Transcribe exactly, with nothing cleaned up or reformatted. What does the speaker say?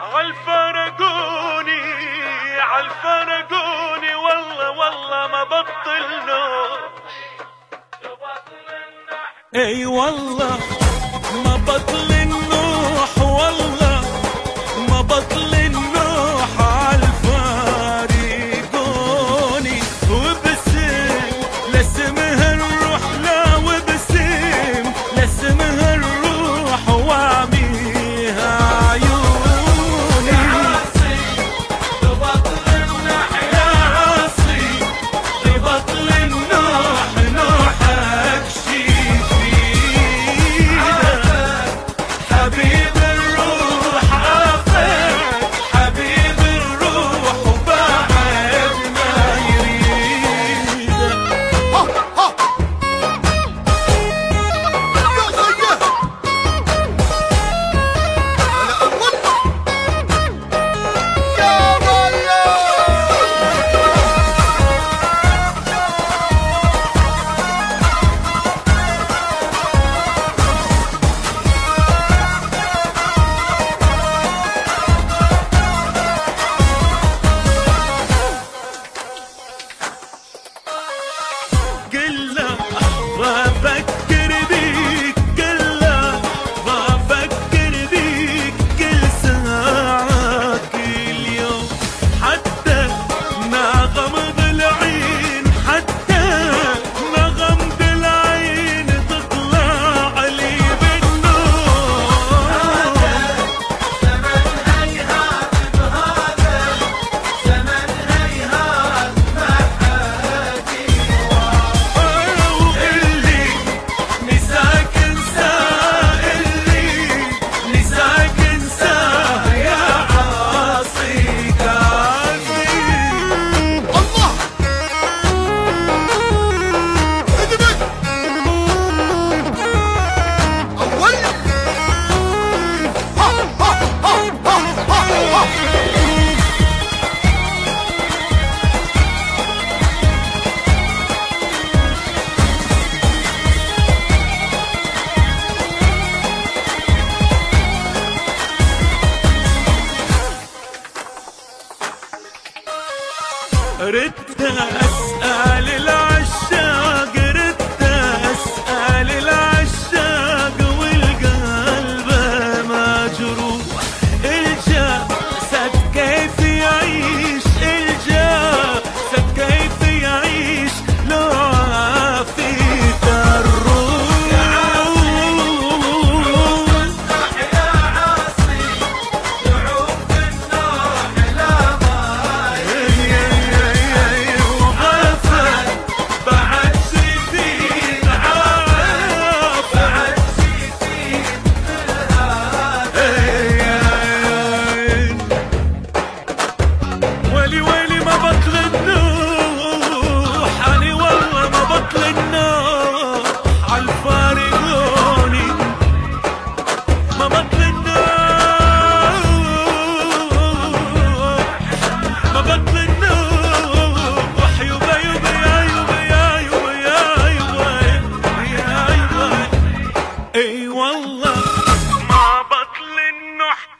عالفرقوني عالفرقوني والله والله ما بطل نوح. اي والله ما بطل النوح والله ما بطل النوح عالفرقوني وبسم لاسمها الروح لا وبسم لاسمها الروح وعميها عيوني. يا عاصي ببطل النوح يا عاصي ببطل النوح نوحك شفينا حبيب الروح عافاك حبيب الروح وبعد ما يريدك. قله بفكر بيك قله بفكر بيك كل ساعة كل يوم حتى نغم بالعين حتى نغم بالعين تطلع لي بالنوم. هذا زمن هيهات بهذا زمن هيهات ما حاكي اللي نساك انساه اللي نساك انساه يا عاصي كافي. الله اول ها ها ها ها ها. ردت أسأل العشاق ردت أسأل العشاق والقلب مجروح الجسد كيف يعيش الجسد كيف يعيش لو عافيت الروح. يا عاصي دعوك النوح لا ويلي ويلي ما بطل النوح أنا والله ما بطل النوح عالفارقوني ما بطل النوح ما بطل النوح يبا يبا يا يبا يا يبا يا يبا يا يبا. اي والله ما بطل النوح